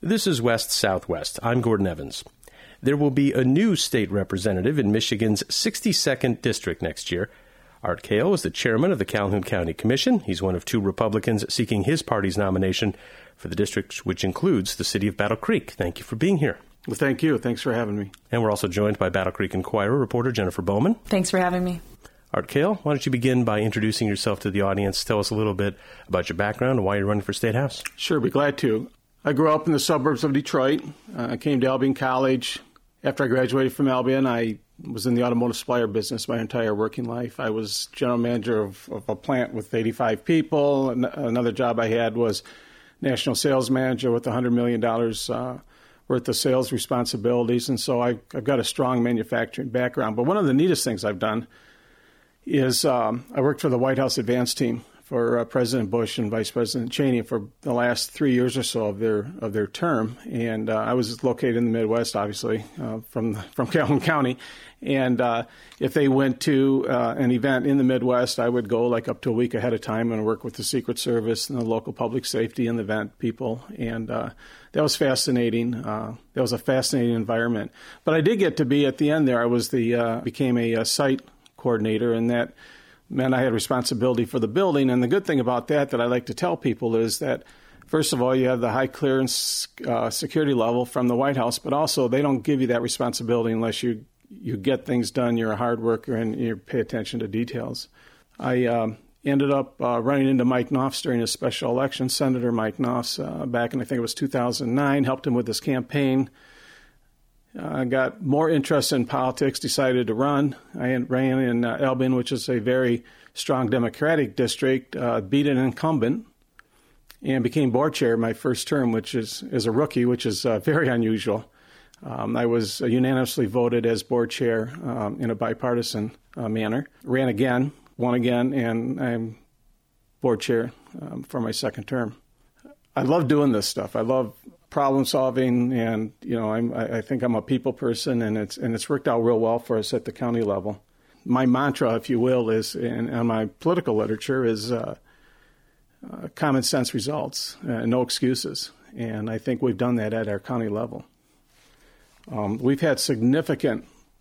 This is West Southwest. I'm Gordon Evans. There will be a new state representative in Michigan's 62nd district next year. Art Kale is the chairman of the Calhoun County Commission. He's one of two Republicans seeking his party's nomination for the district, which includes the city of Battle Creek. Thank you for being here. Well, thank you. Thanks for having me. And we're also joined by Battle Creek Inquirer reporter Jennifer Bowman. Thanks for having me. Art Kale, why don't you begin by introducing yourself to the audience? Tell us a little bit about your background and why you're running for State House. Sure, be glad to. I grew up in the suburbs of Detroit. I came to Albion College. After I graduated from Albion, I was in the automotive supplier business my entire working life. I was general manager of a plant with 85 people. Another job I had was national sales manager with $100 million worth of sales responsibilities. And so I've got a strong manufacturing background. But one of the neatest things I've done is I worked for the White House advance team for President Bush and Vice President Cheney for the last 3 years or so of their term. And I was located in the Midwest, obviously, from Calhoun County. And if they went to an event in the Midwest, I would go like up to a week ahead of time and work with the Secret Service and the local public safety and the event people. And that was fascinating. That was a fascinating environment. But I did get to be at the end there. I was became a site coordinator, and that meant I had responsibility for the building. And the good thing about that I like to tell people is that, first of all, you have the high clearance security level from the White House, but also they don't give you that responsibility unless you get things done, you're a hard worker, and you pay attention to details. I ended up running into Mike Knopf during a special election, Senator Mike Knopf, back in, I think it was 2009, helped him with his campaign. I got more interest in politics, decided to run. I ran in Albion, which is a very strong Democratic district, beat an incumbent, and became board chair my first term, which is a rookie, which is very unusual. I was unanimously voted as board chair in a bipartisan manner. Ran again, won again, and I'm board chair for my second term. I love doing this stuff. I love problem solving, and I think I'm a people person, and it's worked out real well for us at the county level. My mantra, if you will, is in my political literature is common sense results, no excuses, and I think we've done that at our county level. We've had significant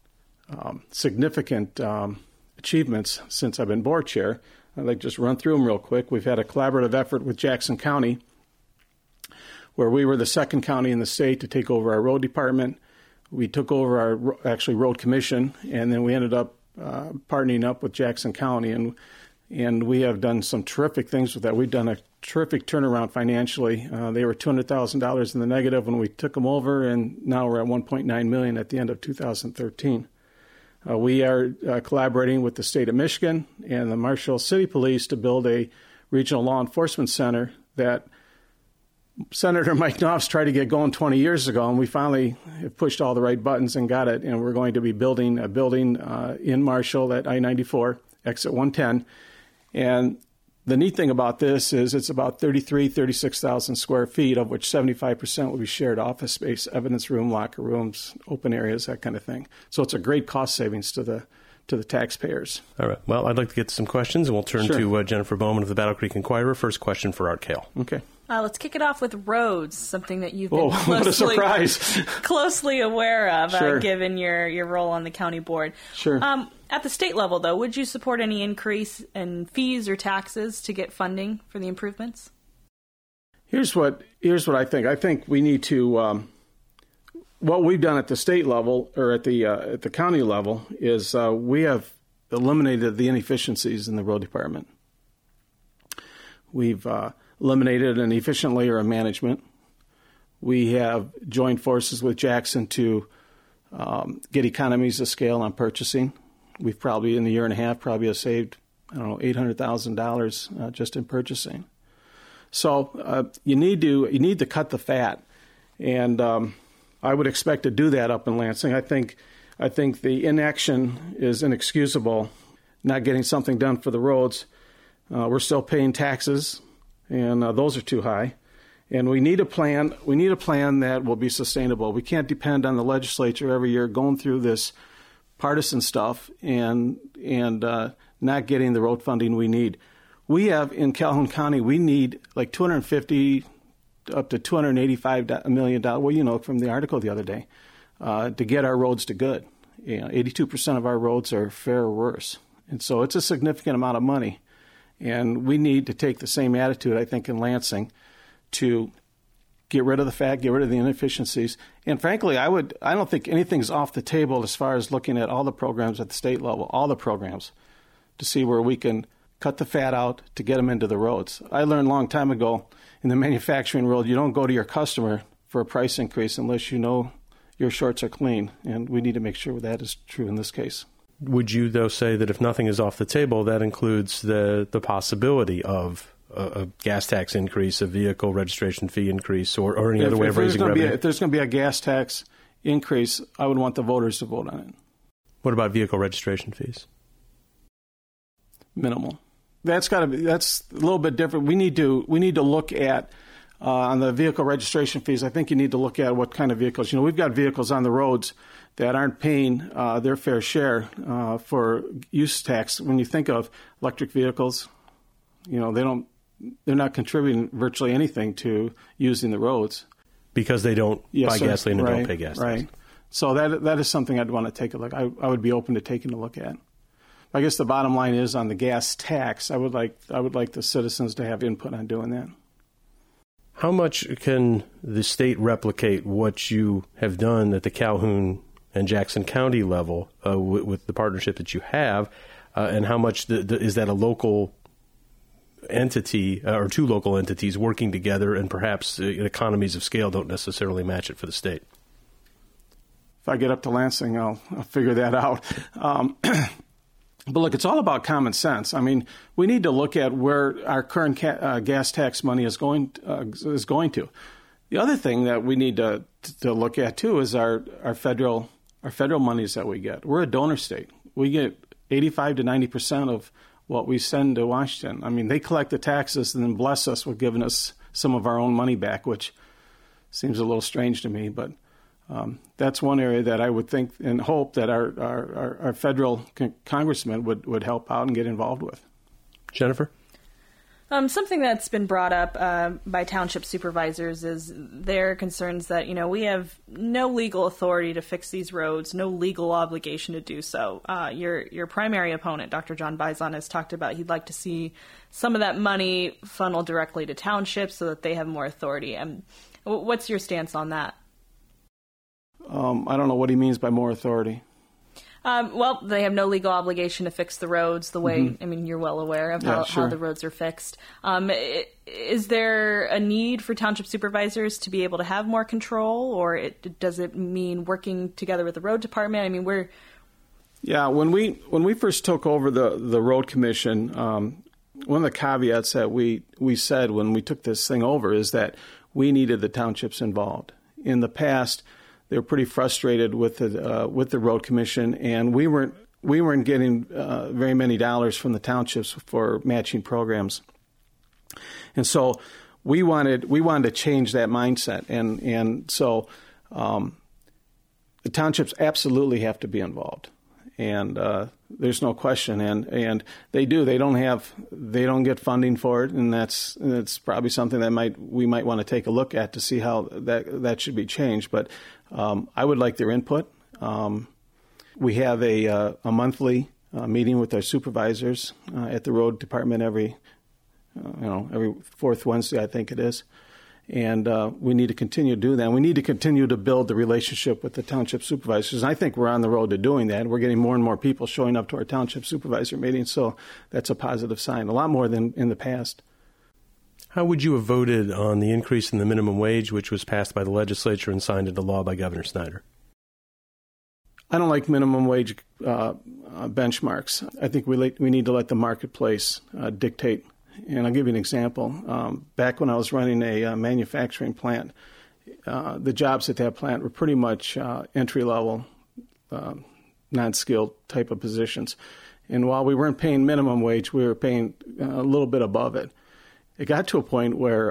achievements since I've been board chair. I'd like to just run through them real quick. We've had a collaborative effort with Jackson County, where we were the second county in the state to take over our road department. We took over our road commission, and then we ended up partnering up with Jackson County, and we have done some terrific things with that. We've done a terrific turnaround financially. They were $200,000 in the negative when we took them over, and now we're at $1.9 million at the end of 2013. We are collaborating with the state of Michigan and the Marshall City Police to build a regional law enforcement center that Senator Mike Knopf tried to get going 20 years ago, and we finally have pushed all the right buttons and got it. And we're going to be building a building in Marshall at I-94, exit 110. And the neat thing about this is it's about 36,000 square feet, of which 75% will be shared office space, evidence room, locker rooms, open areas, that kind of thing. So it's a great cost savings to the taxpayers. All right. Well, I'd like to get to some questions, and we'll turn to Jennifer Bowman of the Battle Creek Inquirer. First question for Art Kale. Okay. Let's kick it off with roads, something that you've been what a surprise. closely aware of, given your role on the county board. Sure. At the state level, though, would you support any increase in fees or taxes to get funding for the improvements? Here's what I think. I think we need to. What we've done at the state level or at the county level is we have eliminated the inefficiencies in the road department. We've eliminated an efficient layer of management. We have joined forces with Jackson to get economies of scale on purchasing. We've probably, in a year and a half, have saved, $800,000 just in purchasing. So you need to cut the fat, and I would expect to do that up in Lansing. I think the inaction is inexcusable. Not getting something done for the roads. We're still paying taxes, and those are too high. And we need a plan. We need a plan that will be sustainable. We can't depend on the legislature every year going through this partisan stuff and not getting the road funding we need. We have in Calhoun County, we need like $250 up to $285 million, well, from the article the other day, to get our roads to good. 82% of our roads are fair or worse. And so it's a significant amount of money. And we need to take the same attitude, I think, in Lansing to get rid of the fat, get rid of the inefficiencies. And frankly, I don't think anything's off the table as far as looking at all the programs at the state level, all the programs, to see where we can cut the fat out to get them into the roads. I learned a long time ago in the manufacturing world, you don't go to your customer for a price increase unless you know your shorts are clean. And we need to make sure that is true in this case. Would you, though, say that if nothing is off the table, that includes the possibility of a gas tax increase, a vehicle registration fee increase, or any other way of raising revenue? If there's going to be a gas tax increase, I would want the voters to vote on it. What about vehicle registration fees? Minimal. That's a little bit different. We need to look at on the vehicle registration fees. I think you need to look at what kind of vehicles. We've got vehicles on the roads that aren't paying their fair share for use tax. When you think of electric vehicles, they're not contributing virtually anything to using the roads because they don't buy gasoline and don't pay gas tax. Right. So that is something I'd want to take a look. I would be open to taking a look at. I guess the bottom line is on the gas tax. I would like the citizens to have input on doing that. How much can the state replicate what you have done at the Calhoun and Jackson County level with the partnership that you have, and how much is that a local entity or two local entities working together, and perhaps economies of scale don't necessarily match it for the state? If I get up to Lansing, I'll figure that out. But look, it's all about common sense. I mean, we need to look at where our current gas tax money is going to. The other thing that we need to look at too is our federal monies that we get. We're a donor state. We get 85 to 90% of what we send to Washington. I mean, they collect the taxes and then bless us with giving us some of our own money back, which seems a little strange to me, but that's one area that I would think and hope that our federal congressmen would help out and get involved with. Jennifer? Something that's been brought up by township supervisors is their concerns that, we have no legal authority to fix these roads, no legal obligation to do so. Your primary opponent, Dr. John Bison, has talked about he'd like to see some of that money funneled directly to townships so that they have more authority. What's your stance on that? I don't know what he means by more authority. Well, they have no legal obligation to fix the roads the way, you're well aware of how the roads are fixed. Is there a need for township supervisors to be able to have more control, or does it mean working together with the road department? When we first took over the road commission, one of the caveats that we said when we took this thing over is that we needed the townships involved. In the past, they were pretty frustrated with the road commission, and we weren't getting very many dollars from the townships for matching programs, and so we wanted to change that mindset, and so the townships absolutely have to be involved, and there's no question, and they do. They don't get funding for it, and that's probably something that we might want to take a look at to see how that should be changed, but. I would like their input. We have a monthly meeting with our supervisors at the road department every fourth Wednesday, I think it is, and we need to continue to do that. We need to continue to build the relationship with the township supervisors. And I think we're on the road to doing that. We're getting more and more people showing up to our township supervisor meetings, so that's a positive sign. A lot more than in the past. How would you have voted on the increase in the minimum wage, which was passed by the legislature and signed into law by Governor Snyder? I don't like minimum wage benchmarks. I think we need to let the marketplace dictate. And I'll give you an example. Back when I was running a manufacturing plant, the jobs at that plant were pretty much entry-level, non-skilled type of positions. And while we weren't paying minimum wage, we were paying a little bit above it. It got to a point where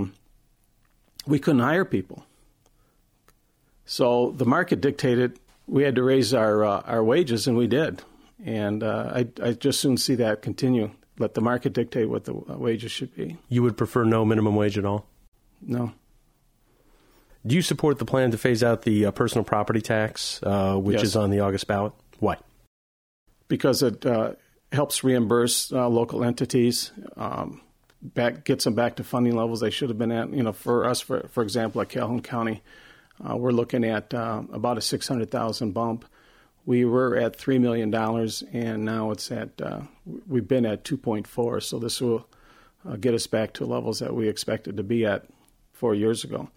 we couldn't hire people. So the market dictated we had to raise our wages, and we did. And I just soon see that continue. Let the market dictate what the wages should be. You would prefer no minimum wage at all? No. Do you support the plan to phase out the personal property tax, which Yes. is on the August ballot? Why? Because it helps reimburse local entities, gets them back to funding levels they should have been at. For us, for example, at Calhoun County, we're looking at about a $600,000 bump. We were at $3 million, and now it's we've been at 2.4. So this will get us back to levels that we expected to be at 4 years ago.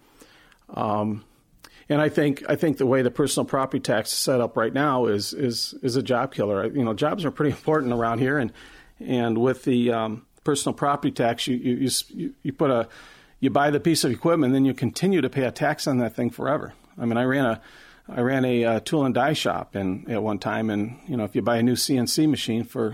And I think the way the personal property tax is set up right now is a job killer. Jobs are pretty important around here, and with the personal property tax, you buy the piece of equipment, and then you continue to pay a tax on that thing forever. I mean, I ran a tool and die shop at one time, and if you buy a new CNC machine for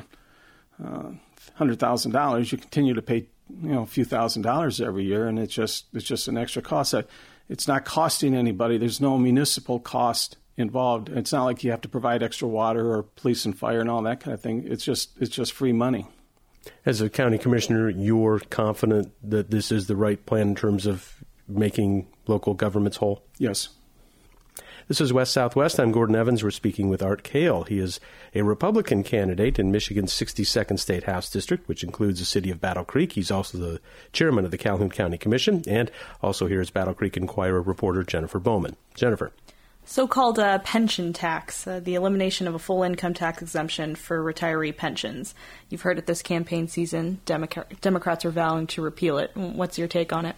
$100,000, you continue to pay a few $1,000s every year, and it's just an extra cost. It's not costing anybody. There's no municipal cost involved. It's not like you have to provide extra water or police and fire and all that kind of thing. It's just free money. As a county commissioner, you're confident that this is the right plan in terms of making local governments whole? Yes. This is West Southwest. I'm Gordon Evans. We're speaking with Art Kale. He is a Republican candidate in Michigan's 62nd State House District, which includes the city of Battle Creek. He's also the chairman of the Calhoun County Commission, and also here is Battle Creek Inquirer reporter Jennifer Bowman. Jennifer. So-called pension tax, the elimination of a full income tax exemption for retiree pensions. You've heard it this campaign season. Democrats are vowing to repeal it. What's your take on it?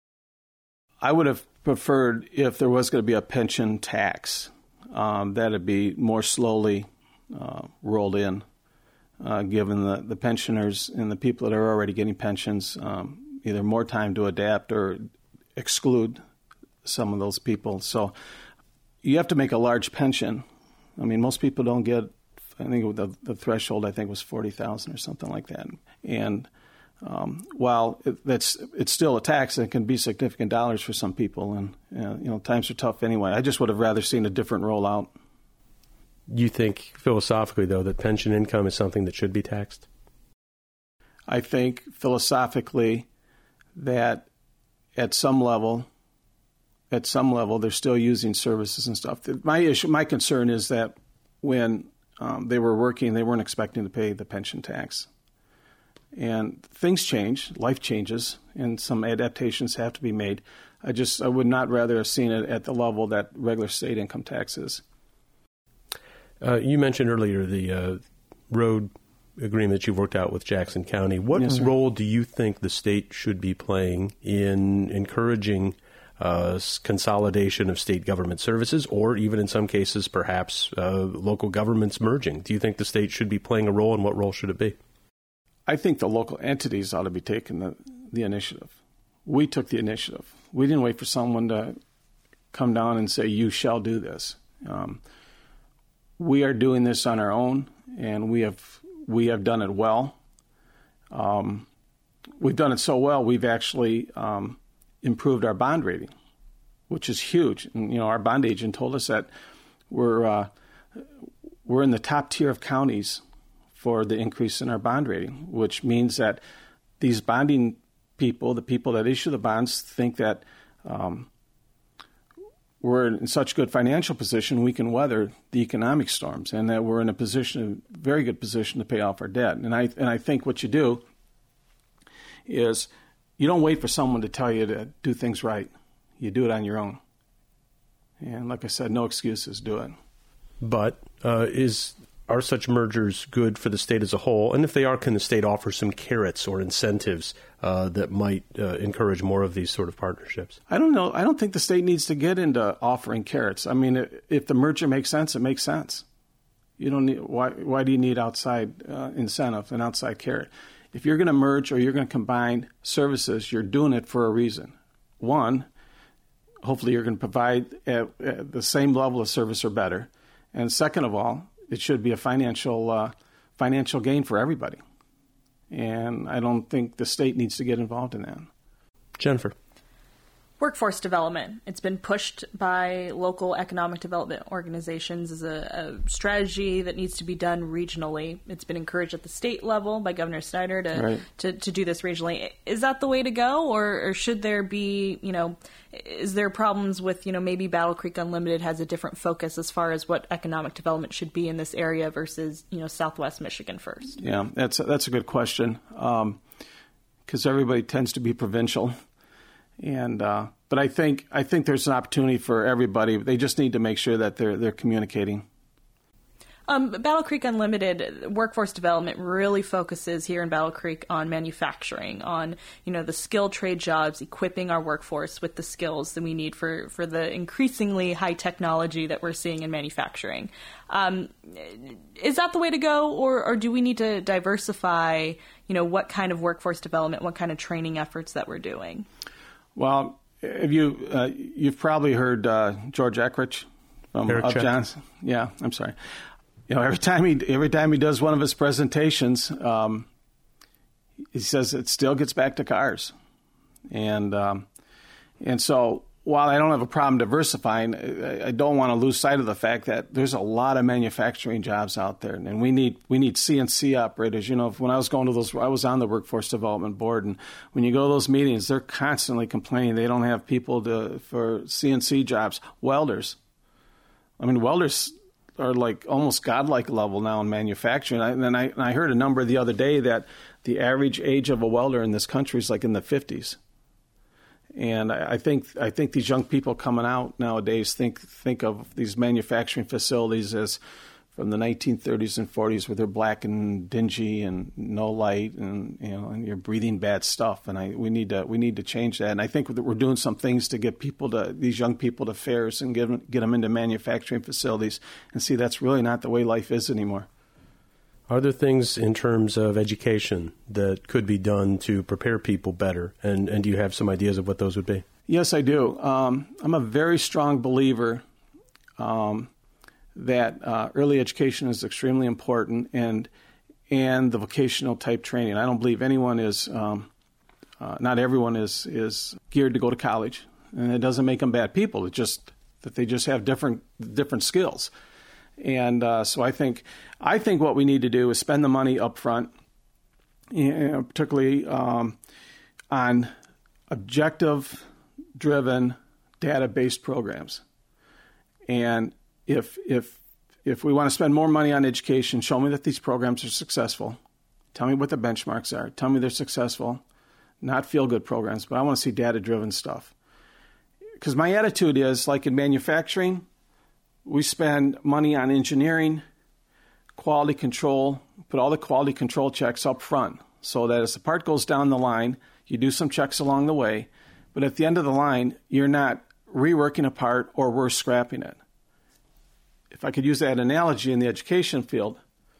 I would have preferred if there was going to be a pension tax, that'd be more slowly rolled in, given the pensioners and the people that are already getting pensions, either more time to adapt or exclude some of those people. So you have to make a large pension. I mean, most people don't get, I think the threshold, was 40,000 or something like that. And while it's still a tax, it can be significant dollars for some people, and times are tough anyway. I just would have rather seen a different rollout. You think philosophically, though, that pension income is something that should be taxed? I think philosophically that at some level they're still using services and stuff. My concern is that when they were working, they weren't expecting to pay the pension tax. And things change, life changes, and some adaptations have to be made. I would not rather have seen it at the level that regular state income tax is. You mentioned earlier the road agreement that you've worked out with Jackson County. What role do you think the state should be playing in encouraging consolidation of state government services, or even in some cases, perhaps local governments merging? Do you think the state should be playing a role, and what role should it be? I think the local entities ought to be taking the initiative. We took the initiative. We didn't wait for someone to come down and say, you shall do this. We are doing this on our own, and we have done it well. We've done it so well, we've actually improved our bond rating, which is huge. And, our bond agent told us that we're in the top tier of counties for the increase in our bond rating, which means that these bonding people, the people that issue the bonds, think that we're in such good financial position we can weather the economic storms, and that we're in a very good position to pay off our debt. And I think what you do is you don't wait for someone to tell you to do things right. You do it on your own. And like I said, no excuses, do it. But are such mergers good for the state as a whole? And if they are, can the state offer some carrots or incentives that might encourage more of these sort of partnerships? I don't know. I don't think the state needs to get into offering carrots. I mean, if the merger makes sense, it makes sense. You don't need. Why do you need outside incentive, an outside carrot? If you're going to merge or you're going to combine services, you're doing it for a reason. One, hopefully you're going to provide at the same level of service or better. And second of all, it should be a financial gain for everybody. And I don't think the state needs to get involved in that. Jennifer. Workforce development. It's been pushed by local economic development organizations as a strategy that needs to be done regionally. It's been encouraged at the state level by Governor Snyder to do this regionally. Is that the way to go, or should there be, is there problems with, maybe Battle Creek Unlimited has a different focus as far as what economic development should be in this area versus, Southwest Michigan first? Yeah, that's a good question, because everybody tends to be provincial. And but I think there's an opportunity for everybody. They just need to make sure that they're communicating. Battle Creek Unlimited workforce development really focuses here in Battle Creek on manufacturing, on the skilled trade jobs, equipping our workforce with the skills that we need for the increasingly high technology that we're seeing in manufacturing. Is that the way to go, or do we need to diversify? What kind of workforce development, what kind of training efforts that we're doing? Well, you've probably heard George Eckrich from Upjohns. Yeah, I'm sorry. Every time he does one of his presentations, he says it still gets back to cars, and so while I don't have a problem diversifying, I don't want to lose sight of the fact that there's a lot of manufacturing jobs out there, and we need CNC operators. When I was going to those, I was on the Workforce Development Board, and when you go to those meetings, they're constantly complaining they don't have people for CNC jobs. Welders, welders are like almost godlike level now in manufacturing. And I heard a number the other day that the average age of a welder in this country is like in the 50s. And I think these young people coming out nowadays think of these manufacturing facilities as from the 1930s and 40s, where they're black and dingy and no light, and and you're breathing bad stuff. And we need to change that. And I think that we're doing some things to get these young people to fairs and get them into manufacturing facilities, and see that's really not the way life is anymore. Are there things in terms of education that could be done to prepare people better? And do you have some ideas of what those would be? Yes, I do. I'm a very strong believer that early education is extremely important, and the vocational type training. I don't believe anyone is, not everyone is geared to go to college, and it doesn't make them bad people. It's just that they just have different skills. And so I think what we need to do is spend the money up front, particularly on objective-driven, data-based programs. And if we want to spend more money on education, show me that these programs are successful. Tell me what the benchmarks are. Tell me they're successful, not feel-good programs, but I want to see data-driven stuff. Because my attitude is, like in manufacturing, we spend money on engineering, quality control, put all the quality control checks up front so that as the part goes down the line, you do some checks along the way, but at the end of the line, you're not reworking a part or worse, scrapping it. If I could use that analogy in the education field,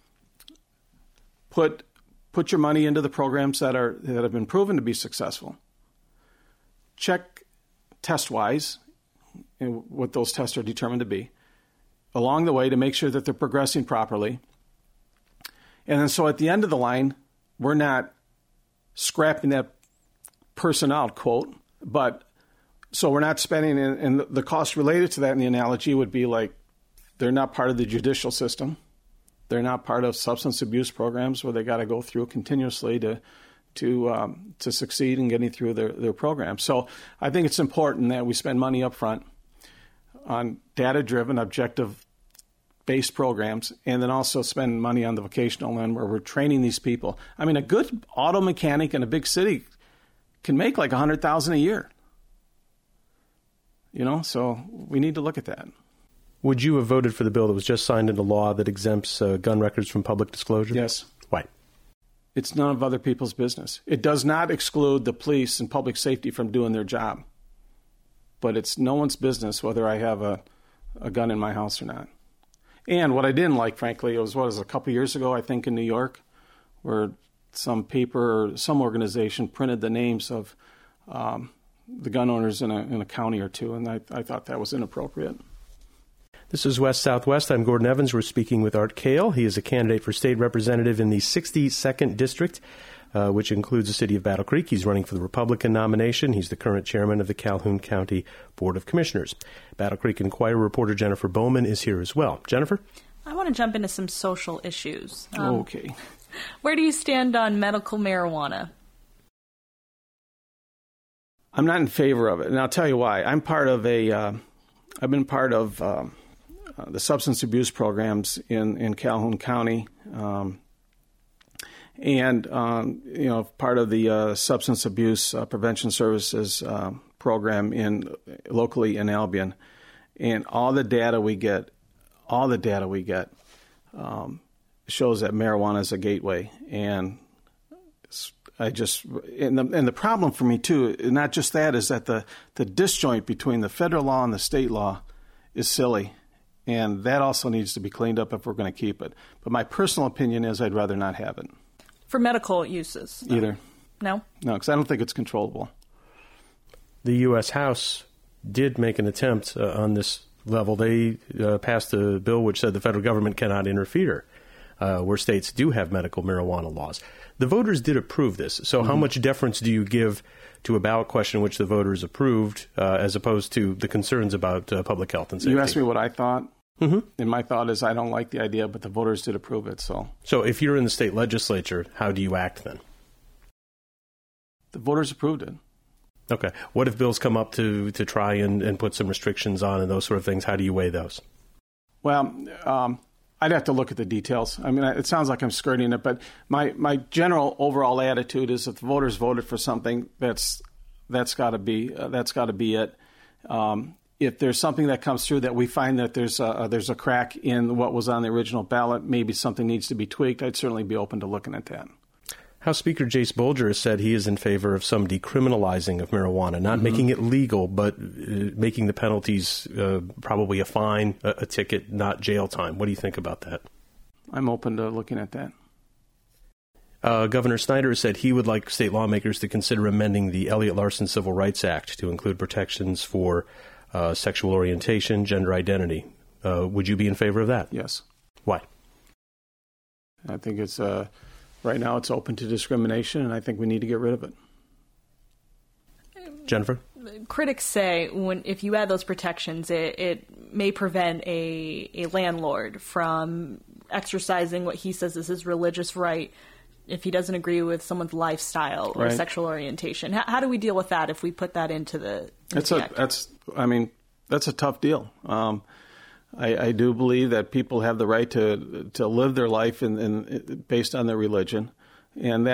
put your money into the programs that have been proven to be successful. Check test-wise what those tests are determined to be along the way to make sure that they're progressing properly. And then so at the end of the line, we're not scrapping that person out, quote, but so we're not spending, and the cost related to that in the analogy would be like they're not part of the judicial system. They're not part of substance abuse programs where they got to go through continuously to succeed in getting through their program. So I think it's important that we spend money up front on data-driven, objective-based programs, and then also spend money on the vocational end where we're training these people. I mean, a good auto mechanic in a big city can make like $100,000 a year. So we need to look at that. Would you have voted for the bill that was just signed into law that exempts gun records from public disclosure? Yes. Why? It's none of other people's business. It does not exclude the police and public safety from doing their job. But it's no one's business whether I have a gun in my house or not. And what I didn't like, frankly, it was a couple years ago, I think, in New York, where some paper or some organization printed the names of the gun owners in a county or two, and I thought that was inappropriate. This is West Southwest. I'm Gordon Evans. We're speaking with Art Kale. He is a candidate for state representative in the 62nd District. which includes the city of Battle Creek. He's running for the Republican nomination. He's the current chairman of the Calhoun County Board of Commissioners. Battle Creek Inquirer reporter Jennifer Bowman is here as well. Jennifer? I want to jump into some social issues. Okay. Where do you stand on medical marijuana? I'm not in favor of it, and I'll tell you why. I've been part of the substance abuse programs in Calhoun County, and part of the substance abuse prevention services program locally in Albion, and all the data we get shows that marijuana is a gateway, and the problem for me too, not just that, is that the disjoint between the federal law and the state law is silly, and that also needs to be cleaned up if we're going to keep it. But my personal opinion is I'd rather not have it. For medical uses? Either. No? No, because I don't think it's controllable. The U.S. House did make an attempt on this level. They passed a bill which said the federal government cannot interfere where states do have medical marijuana laws. The voters did approve this. So how much deference do you give to a ballot question which the voters approved as opposed to the concerns about public health and safety? You asked me what I thought. Mm-hmm. And my thought is I don't like the idea, but the voters did approve it. So if you're in the state legislature, how do you act then? The voters approved it. Okay. What if bills come up to try and put some restrictions on and those sort of things? How do you weigh those? Well, I'd have to look at the details. I mean, it sounds like I'm skirting it, but my general overall attitude is if the voters voted for something, that's got to be it. If there's something that comes through that we find that there's a crack in what was on the original ballot, maybe something needs to be tweaked, I'd certainly be open to looking at that. House Speaker Jace Bolger has said he is in favor of some decriminalizing of marijuana, not making it legal, but making the penalties probably a fine, a ticket, not jail time. What do you think about that? I'm open to looking at that. Governor Snyder has said he would like state lawmakers to consider amending the Elliott Larson Civil Rights Act to include protections for sexual orientation, gender identity. Would you be in favor of that? Yes. Why? I think it's... Right now, it's open to discrimination, and I think we need to get rid of it. Jennifer? Critics say if you add those protections, it may prevent a landlord from exercising what he says is his religious right if he doesn't agree with someone's lifestyle or sexual orientation. How do we deal with that if we put that into the act? That's a tough deal. I do believe that people have the right to live their life based on their religion, and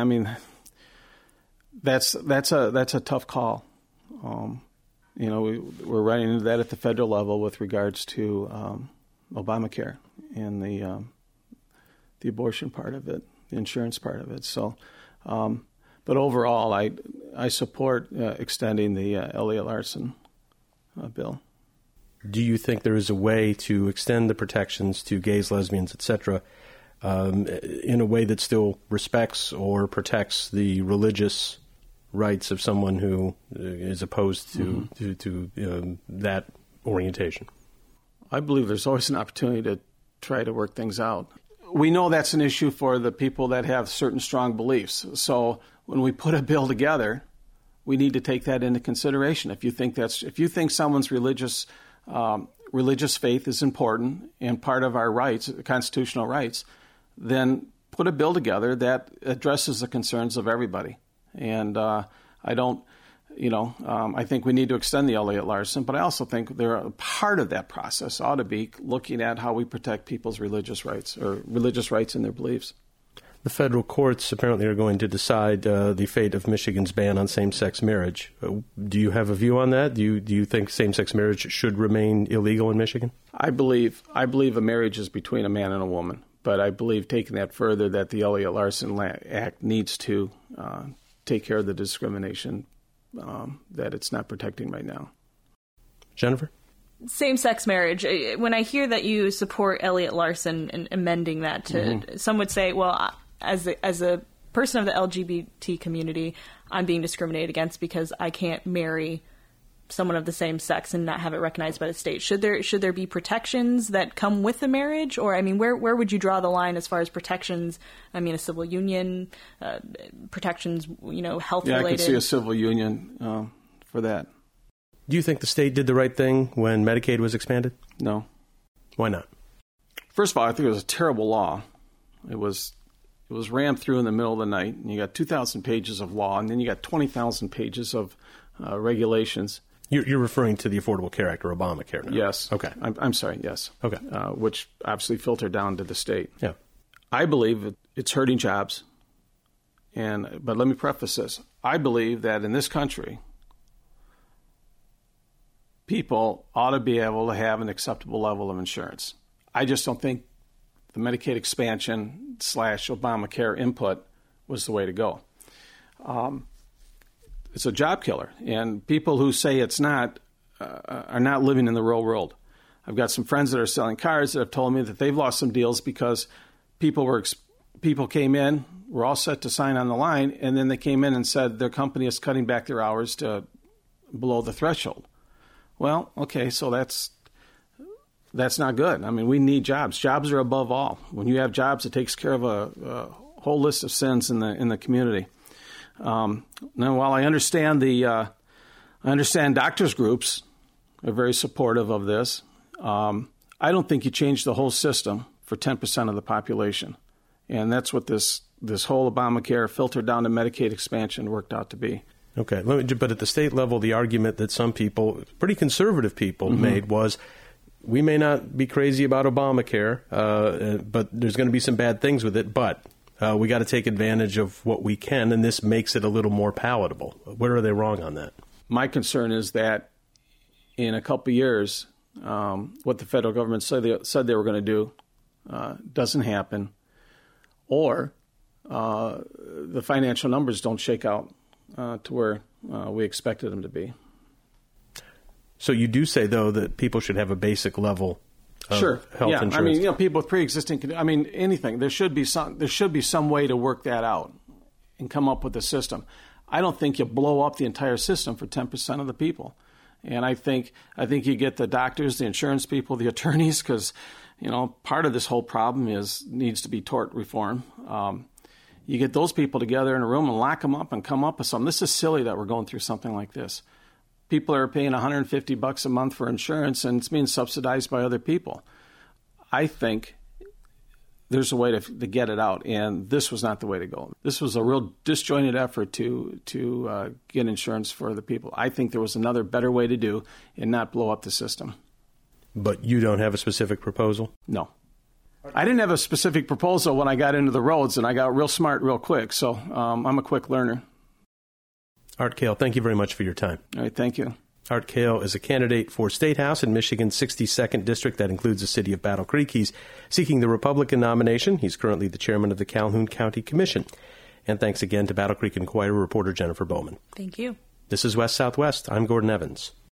that's a tough call. We're running into that at the federal level with regards to Obamacare and the abortion part of it, the insurance part of it. So, but overall, I support extending the Elliott Larson bill. Do you think there is a way to extend the protections to gays, lesbians, etc., in a way that still respects or protects the religious rights of someone who is opposed to that orientation? I believe there's always an opportunity to try to work things out. We know that's an issue for the people that have certain strong beliefs. So when we put a bill together, we need to take that into consideration. If you think someone's religious faith is important and part of our rights, constitutional rights, then put a bill together that addresses the concerns of everybody. And I think we need to extend the Elliott Larson, but I also think part of that process ought to be looking at how we protect people's religious rights or religious rights in their beliefs. The federal courts apparently are going to decide the fate of Michigan's ban on same-sex marriage. Do you have a view on that? Do you think same-sex marriage should remain illegal in Michigan? I believe a marriage is between a man and a woman, but I believe taking that further that the Elliott Larson Act needs to take care of the discrimination that it's not protecting right now. Jennifer? Same-sex marriage. When I hear that you support Elliott Larson and amending that to, some would say, well, as a person of the LGBT community, I'm being discriminated against because I can't marry someone of the same sex and not have it recognized by the state? Should there be protections that come with the marriage? Or, I mean, where would you draw the line as far as protections? I mean, a civil union, protections, health-related? Yeah, I could see a civil union for that. Do you think the state did the right thing when Medicaid was expanded? No. Why not? First of all, I think it was a terrible law. It was rammed through in the middle of the night, and you got 2,000 pages of law, and then you got 20,000 pages of regulations. You're referring to the Affordable Care Act or Obamacare now? Yes. Okay. I'm sorry, yes. Okay. Which obviously filtered down to the state. Yeah. I believe it's hurting jobs. But let me preface this. I believe that in this country, people ought to be able to have an acceptable level of insurance. I just don't think the Medicaid expansion / Obamacare input was the way to go. It's a job killer, and people who say it's not are not living in the real world. I've got some friends that are selling cars that have told me that they've lost some deals because people came in, were all set to sign on the line, and then they came in and said their company is cutting back their hours to below the threshold. Well, okay, so that's not good. I mean, we need jobs. Jobs are above all. When you have jobs, it takes care of a whole list of sins in the community. Now, while I understand doctors' groups are very supportive of this, I don't think you change the whole system for 10% of the population, and that's what this whole Obamacare filtered down to Medicaid expansion worked out to be. Okay, but at the state level, the argument that some people, pretty conservative people, made was, we may not be crazy about Obamacare, but there's going to be some bad things with it, but we got to take advantage of what we can, and this makes it a little more palatable. Where are they wrong on that? My concern is that in a couple of years, what the federal government said they were going to do doesn't happen, or the financial numbers don't shake out to where we expected them to be. So you do say, though, that people should have a basic level of health insurance. I mean, people with pre-existing, anything. There should be some way to work that out and come up with a system. I don't think you blow up the entire system for 10% of the people. And I think you get the doctors, the insurance people, the attorneys, because part of this whole problem needs to be tort reform. You get those people together in a room and lock them up and come up with something. This is silly that we're going through something like this. People are paying $150 a month for insurance, and it's being subsidized by other people. I think there's a way to get it out, and this was not the way to go. This was a real disjointed effort to get insurance for the people. I think there was another better way to do and not blow up the system. But you don't have a specific proposal? No. I didn't have a specific proposal when I got into the roads, and I got real smart real quick, so I'm a quick learner. Art Kale, thank you very much for your time. All right, thank you. Art Kale is a candidate for State House in Michigan's 62nd District. That includes the city of Battle Creek. He's seeking the Republican nomination. He's currently the chairman of the Calhoun County Commission. And thanks again to Battle Creek Inquirer reporter Jennifer Bowman. Thank you. This is West Southwest. I'm Gordon Evans.